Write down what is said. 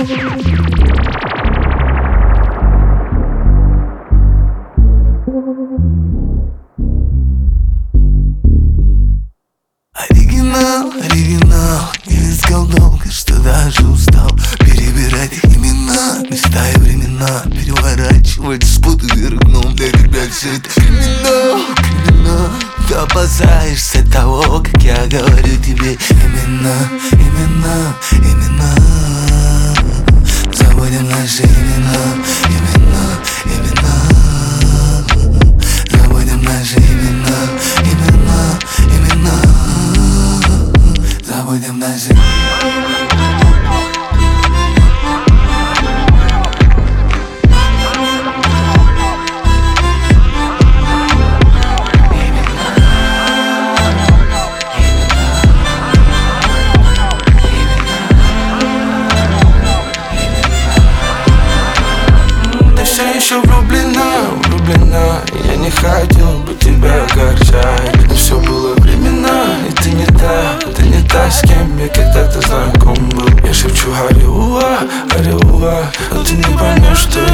Оригинал, оригинал, не искал долго, что даже устал перебирать имена, места и времена, переворачивать спуты вверх дном. Для тебя все это криминал, криминал. Ты опасаешься того, как я говорю тебе имена, имена, имена. Забудем наши имена, имена, имена. Забудем наши имена, имена, имена. Забудем наши. Еще влюблена, влюблена. Я не хотел бы тебя огорчать, но все было времена, и ты не та, с кем я когда-то знаком был. Я шепчу ариуа, ариуа, но ты не поймешь, что